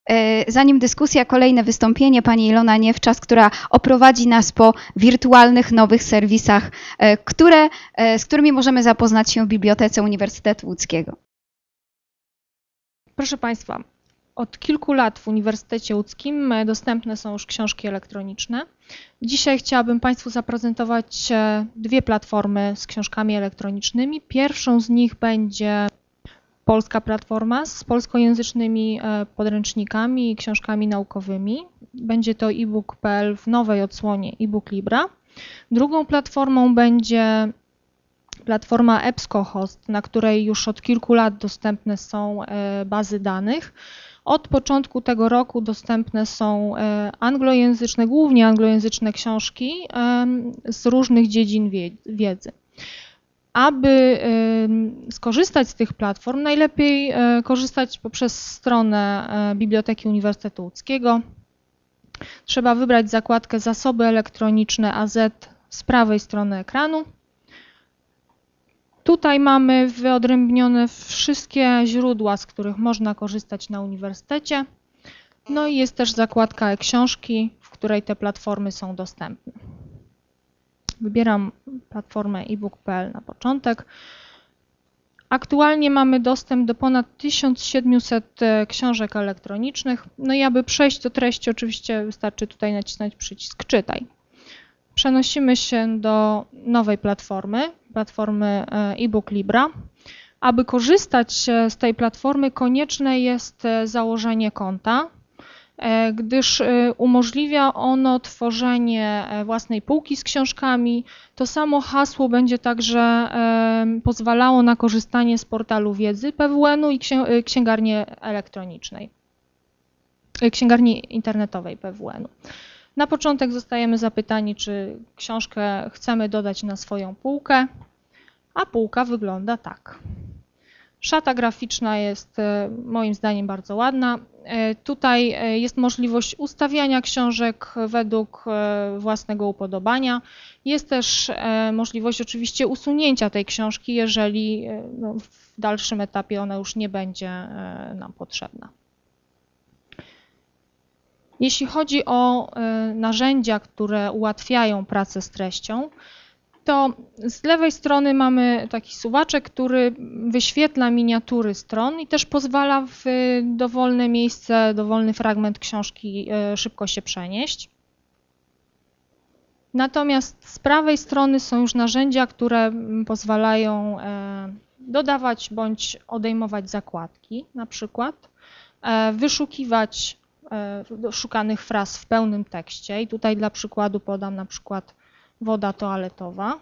Zanim dyskusja, kolejne wystąpienie pani Ilona Niewczas, która oprowadzi nas po wirtualnych nowych serwisach, z którymi możemy zapoznać się w Bibliotece Uniwersytetu Łódzkiego. Proszę Państwa, od kilku lat w Uniwersytecie Łódzkim dostępne są już książki elektroniczne. Dzisiaj chciałabym Państwu zaprezentować dwie platformy z książkami elektronicznymi. Pierwszą z nich będzie polska platforma z polskojęzycznymi podręcznikami i książkami naukowymi. Będzie to ebook.pl w nowej odsłonie eBook Libra. Drugą platformą będzie platforma EBSCOhost, na której już od kilku lat dostępne są bazy danych. Od początku tego roku dostępne są anglojęzyczne, głównie anglojęzyczne książki z różnych dziedzin wiedzy. Aby skorzystać z tych platform, najlepiej korzystać poprzez stronę Biblioteki Uniwersytetu Łódzkiego. Trzeba wybrać zakładkę Zasoby elektroniczne AZ z prawej strony ekranu. Tutaj mamy wyodrębnione wszystkie źródła, z których można korzystać na uniwersytecie. No i jest też zakładka e-książki, w której te platformy są dostępne. Wybieram platformę ebook.pl na początek. Aktualnie mamy dostęp do ponad 1700 książek elektronicznych. No i aby przejść do treści, oczywiście wystarczy tutaj nacisnąć przycisk Czytaj. Przenosimy się do nowej platformy eBook Libra. Aby korzystać z tej platformy, konieczne jest założenie konta, gdyż umożliwia ono tworzenie własnej półki z książkami. To samo hasło będzie także pozwalało na korzystanie z portalu wiedzy PWN-u i księgarni elektronicznej, księgarni internetowej PWN-u. Na początek zostajemy zapytani, czy książkę chcemy dodać na swoją półkę, a półka wygląda tak. Szata graficzna jest moim zdaniem bardzo ładna. Tutaj jest możliwość ustawiania książek według własnego upodobania. Jest też możliwość oczywiście usunięcia tej książki, jeżeli w dalszym etapie ona już nie będzie nam potrzebna. Jeśli chodzi o narzędzia, które ułatwiają pracę z treścią, to z lewej strony mamy taki suwaczek, który wyświetla miniatury stron i też pozwala w dowolne miejsce, dowolny fragment książki szybko się przenieść. Natomiast z prawej strony są już narzędzia, które pozwalają dodawać bądź odejmować zakładki, na przykład wyszukiwać szukanych fraz w pełnym tekście i tutaj dla przykładu podam na przykład woda toaletowa.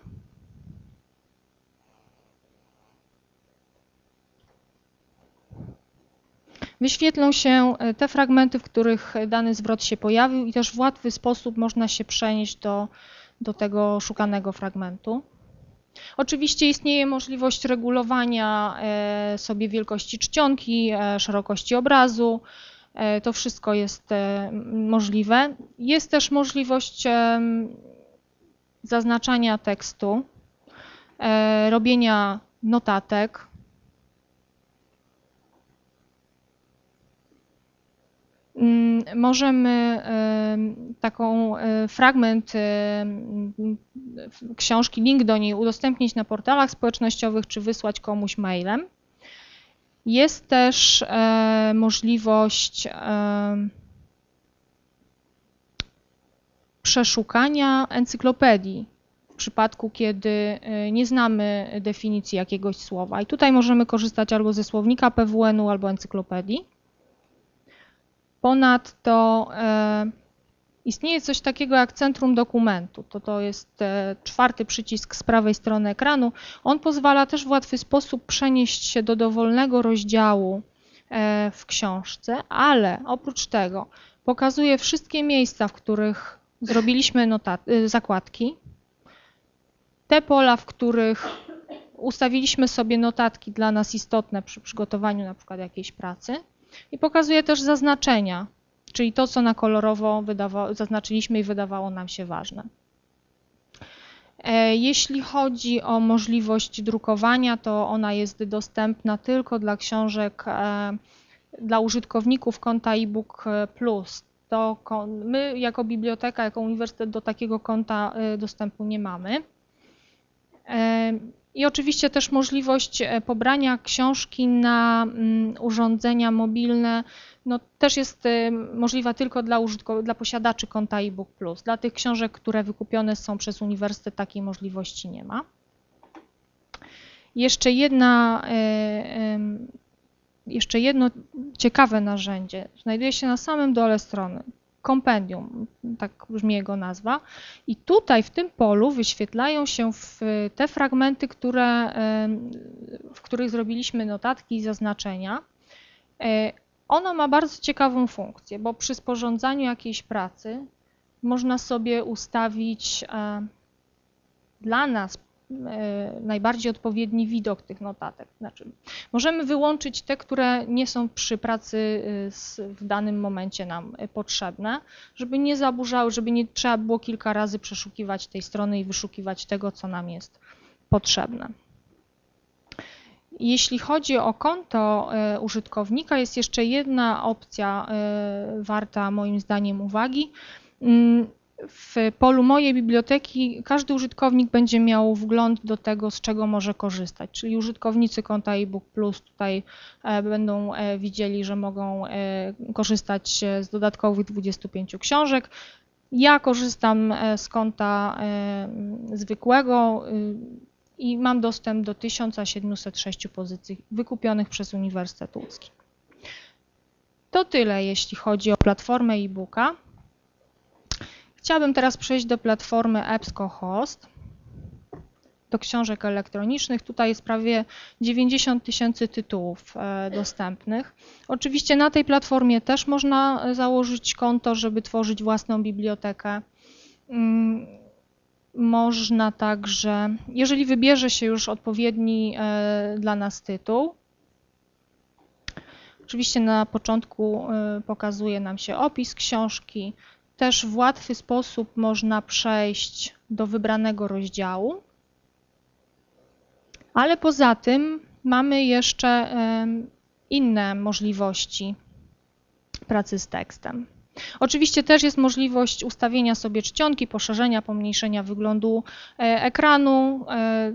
Wyświetlą się te fragmenty, w których dany zwrot się pojawił i też w łatwy sposób można się przenieść do tego szukanego fragmentu. Oczywiście istnieje możliwość regulowania sobie wielkości czcionki, szerokości obrazu. To wszystko jest możliwe. Jest też możliwość zaznaczania tekstu, robienia notatek. Możemy taką fragment książki, link do niej udostępnić na portalach społecznościowych czy wysłać komuś mailem. Jest też możliwość przeszukania encyklopedii w przypadku, kiedy nie znamy definicji jakiegoś słowa. I tutaj możemy korzystać albo ze słownika PWN-u, albo encyklopedii. Ponadto istnieje coś takiego jak centrum dokumentu. To jest czwarty przycisk z prawej strony ekranu. On pozwala też w łatwy sposób przenieść się do dowolnego rozdziału w książce, ale oprócz tego pokazuje wszystkie miejsca, w których zrobiliśmy zakładki, te pola, w których ustawiliśmy sobie notatki dla nas istotne przy przygotowaniu na przykład jakiejś pracy i pokazuje też zaznaczenia, czyli to, co na kolorowo zaznaczyliśmy i wydawało nam się ważne. Jeśli chodzi o możliwość drukowania, to ona jest dostępna tylko dla książek dla użytkowników konta eBook Plus, to my jako biblioteka, jako uniwersytet do takiego konta dostępu nie mamy. I oczywiście też możliwość pobrania książki na urządzenia mobilne no, też jest możliwa tylko dla posiadaczy konta eBook Plus. Dla tych książek, które wykupione są przez uniwersytet, takiej możliwości nie ma. Jeszcze jedno ciekawe narzędzie znajduje się na samym dole strony. Kompendium, tak brzmi jego nazwa. I tutaj w tym polu wyświetlają się te fragmenty, w których zrobiliśmy notatki i zaznaczenia. Ono ma bardzo ciekawą funkcję, bo przy sporządzaniu jakiejś pracy można sobie ustawić dla nas najbardziej odpowiedni widok tych notatek. Znaczy, możemy wyłączyć te, które nie są przy pracy w danym momencie nam potrzebne, żeby nie zaburzały, żeby nie trzeba było kilka razy przeszukiwać tej strony i wyszukiwać tego, co nam jest potrzebne. Jeśli chodzi o konto użytkownika, jest jeszcze jedna opcja warta moim zdaniem uwagi. W polu mojej biblioteki każdy użytkownik będzie miał wgląd do tego, z czego może korzystać, czyli użytkownicy konta eBook Plus tutaj będą widzieli, że mogą korzystać z dodatkowych 25 książek. Ja korzystam z konta zwykłego i mam dostęp do 1706 pozycji wykupionych przez Uniwersytet Łódzki. To tyle, jeśli chodzi o platformę e-booka. Chciałabym teraz przejść do platformy EBSCOhost, do książek elektronicznych. Tutaj jest prawie 90 000 tytułów dostępnych. Oczywiście na tej platformie też można założyć konto, żeby tworzyć własną bibliotekę. Można także, jeżeli wybierze się już odpowiedni dla nas tytuł, oczywiście na początku pokazuje nam się opis książki. Też w łatwy sposób można przejść do wybranego rozdziału, ale poza tym mamy jeszcze inne możliwości pracy z tekstem. Oczywiście też jest możliwość ustawienia sobie czcionki, poszerzenia, pomniejszenia wyglądu ekranu,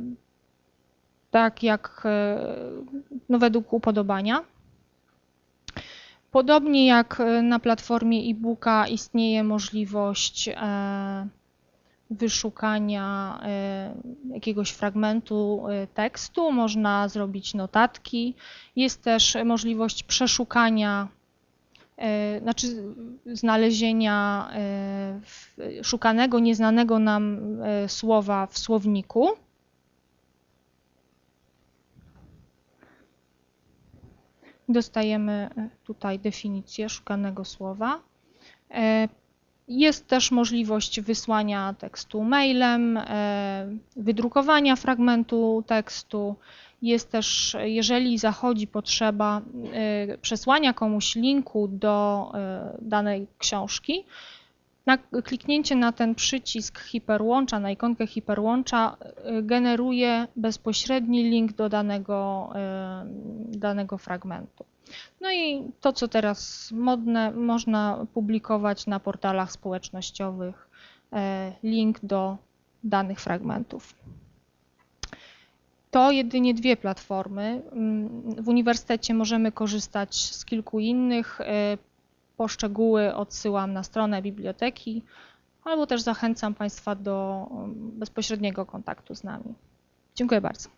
tak jak według upodobania. Podobnie jak na platformie e-booka istnieje możliwość wyszukania jakiegoś fragmentu tekstu, można zrobić notatki. Jest też możliwość przeszukania, znaczy znalezienia szukanego, nieznanego nam słowa w słowniku. Dostajemy tutaj definicję szukanego słowa. Jest też możliwość wysłania tekstu mailem, wydrukowania fragmentu tekstu. Jest też, jeżeli zachodzi potrzeba przesłania komuś linku do danej książki, kliknięcie na ten przycisk hiperłącza, na ikonkę hiperłącza generuje bezpośredni link do danego fragmentu. No i to, co teraz modne, można publikować na portalach społecznościowych link do danych fragmentów. To jedynie dwie platformy. W uniwersytecie możemy korzystać z kilku innych. Poszczegóły odsyłam na stronę biblioteki, albo też zachęcam Państwa do bezpośredniego kontaktu z nami. Dziękuję bardzo.